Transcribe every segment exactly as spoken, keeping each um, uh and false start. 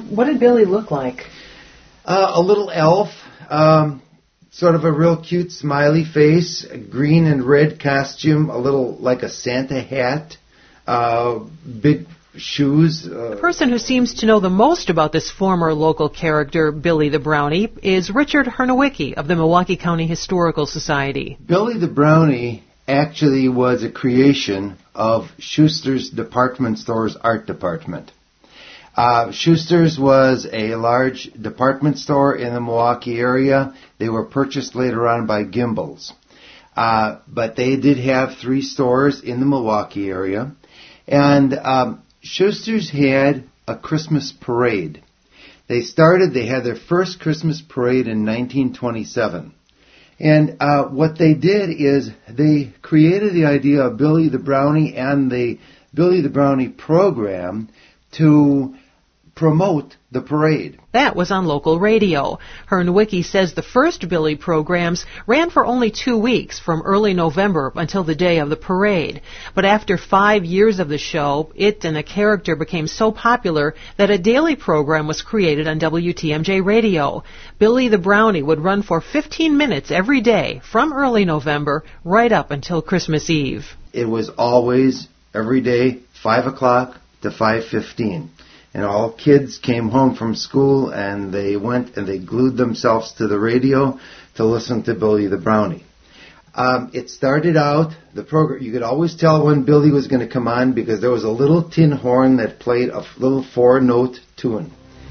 What did Billy look like? Uh, a little elf, um, sort of a real cute smiley face, a green and red costume, a little like a Santa hat, uh, big shoes. Uh, the person who seems to know the most about this former local character, Billy the Brownie, is Richard Hernowicki of the Milwaukee County Historical Society. Billy the Brownie actually was a creation of Schuster's Department Store's art department. Uh, Schuster's was a large department store in the Milwaukee area. They were purchased later on by Gimbel's. Uh, but they did have three stores in the Milwaukee area. And um, Schuster's had a Christmas parade. They started, they had their first Christmas parade in nineteen twenty-seven. And uh, what they did is they created the idea of Billy the Brownie and the Billy the Brownie program to promote the parade. That was on local radio. Hernowicki says the first Billy programs ran for only two weeks, from early November until the day of the parade. But after five years of the show, it and the character became so popular that a daily program was created on W T M J radio. Billy the Brownie would run for fifteen minutes every day from early November right up until Christmas Eve. It was always every day, five o'clock to five fifteen. And all kids came home from school and they went and they glued themselves to the radio to listen to Billy the Brownie. Um, it started out, the program, you could always tell when Billy was going to come on because there was a little tin horn that played a little four-note tune.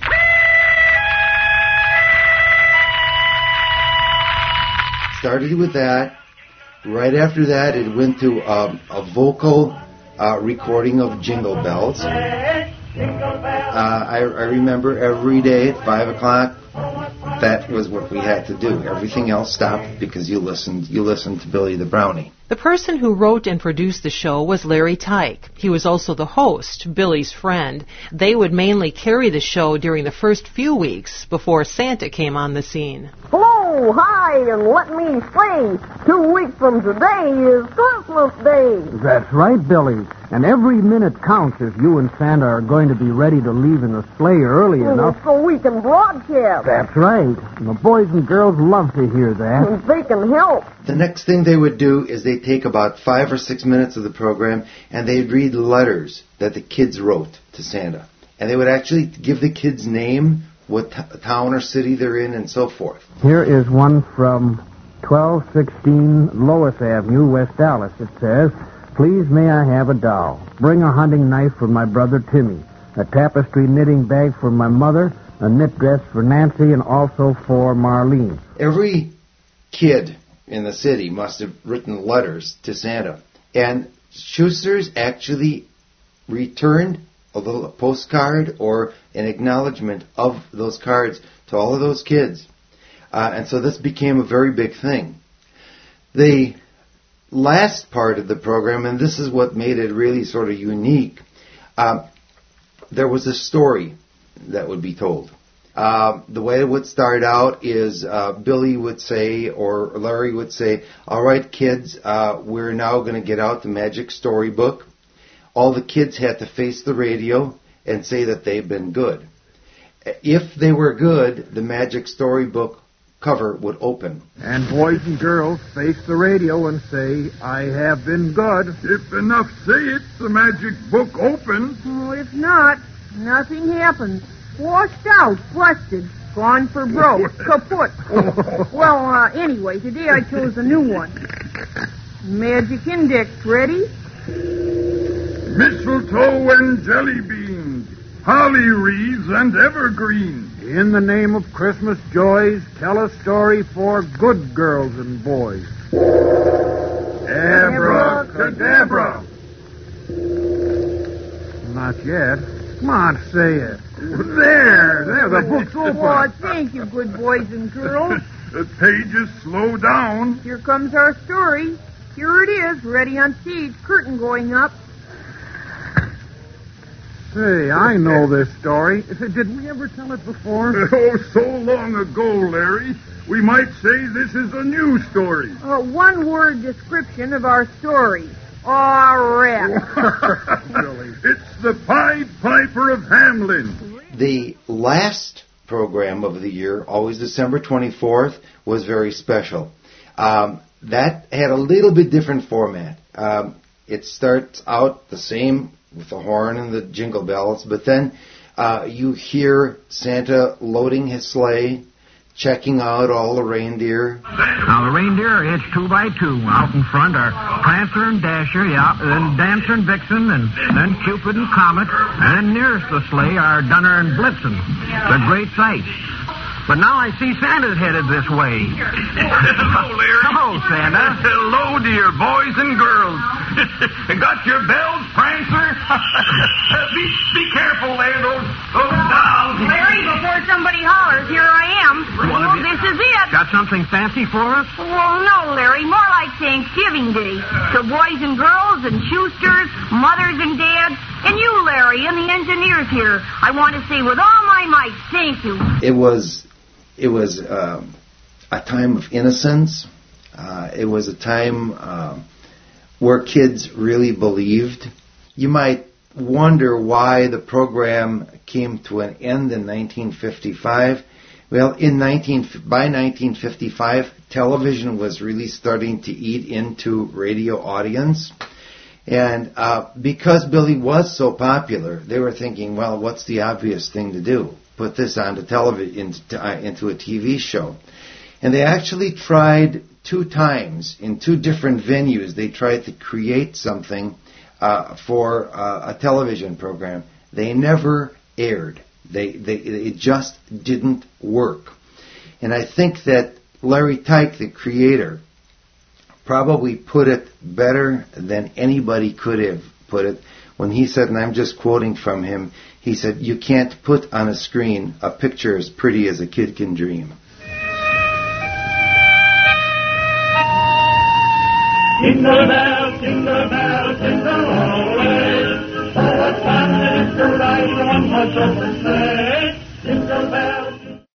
Started with that. Right after that, it went to um, a vocal uh, recording of Jingle Bells. Uh, I, I remember every day at five o'clock, that was what we had to do. Everything else stopped because you listened, you listened to Billy the Brownie. The person who wrote and produced the show was Larry Tyke. He was also the host, Billy's friend. They would mainly carry the show during the first few weeks before Santa came on the scene. Hello, hi, and let me say, two weeks from today is Christmas Day. That's right, Billy. And every minute counts if you and Santa are going to be ready to leave in the sleigh early oh, enough. So we can broadcast. That's right. And the boys and girls love to hear that. And they can help. The next thing they would do is they'd take about five or six minutes of the program and they'd read letters that the kids wrote to Santa. And they would actually give the kids' name, what t- town or city they're in, and so forth. Here is one from twelve sixteen Lois Avenue, West Dallas. It says, "Please may I have a doll? Bring a hunting knife for my brother Timmy, a tapestry knitting bag for my mother, a knit dress for Nancy, and also for Marlene." Every kid in the city must have written letters to Santa. And Schuster's actually returned a little a postcard or an acknowledgement of those cards to all of those kids. Uh, and so this became a very big thing. The last part of the program, and this is what made it really sort of unique, uh, there was a story that would be told. Uh, the way it would start out is uh, Billy would say, or Larry would say, "All right, kids, uh, we're now going to get out the magic storybook." All the kids had to face the radio and say that they've been good. If they were good, the magic storybook cover would open. And boys and girls face the radio and say, "I have been good." If enough say it, the magic book opens. Oh, if not, nothing happens. Washed out, busted, gone for broke, kaput. Well, uh, anyway, today I chose a new one. Magic index, ready? Mistletoe and jelly beans, holly wreaths and evergreens. In the name of Christmas joys, tell a story for good girls and boys. Abracadabra. Not yet. Come on, say it. There, there, the book's open. Oh, thank you, good boys and girls. The pages slow down. Here comes our story. Here it is, ready on stage, curtain going up. Say, I know this story. Did we ever tell it before? Oh, so long ago, Larry. We might say this is a new story. A one-word description of our story. All right. It's the Pied Piper of Hamelin. the last program of the year, always December twenty-fourth, was very special. Um, that had a little bit different format. Um, it starts out the same with the horn and the jingle bells, but then uh, you hear Santa loading his sleigh, checking out all the reindeer. Now, the reindeer are hitched two by two. Out in front are Prancer and Dasher, yeah, then Dancer and Vixen, and then Cupid and Comet, and then nearest the sleigh are Dunner and Blitzen. They're great sights. But now I see Santa's headed this way. Hello, Larry. Hello, Santa. Hello, dear boys and girls. Got your bells, Prancer? be, be careful there, those, those dolls. Larry, before somebody hollers, here I am. Well, this is it. Got something fancy for us? Well, no, Larry, more like Thanksgiving Day. So boys and girls and Schusters, mothers and dads, and you, Larry, and the engineers here, I want to say with all my might, thank you. It was... It was um, a time of innocence. Uh, it was a time uh, where kids really believed. You might wonder why the program came to an end in nineteen fifty-five. Well, in nineteen by nineteen fifty-five, television was really starting to eat into radio audience. And uh, because Billy was so popular, they were thinking, well, what's the obvious thing to do? Put this onto television, into, uh, into a T V show. And they actually tried two times in two different venues. They tried to create something uh, for uh, a television program. They never aired. They, they, it just didn't work. And I think that Larry Teich, the creator, probably put it better than anybody could have put it when he said, and I'm just quoting from him, he said, "You can't put on a screen a picture as pretty as a kid can dream." Jingle bells, jingle bells, jingle all the way. Oh, what fun it is to ride in one horse open sleigh.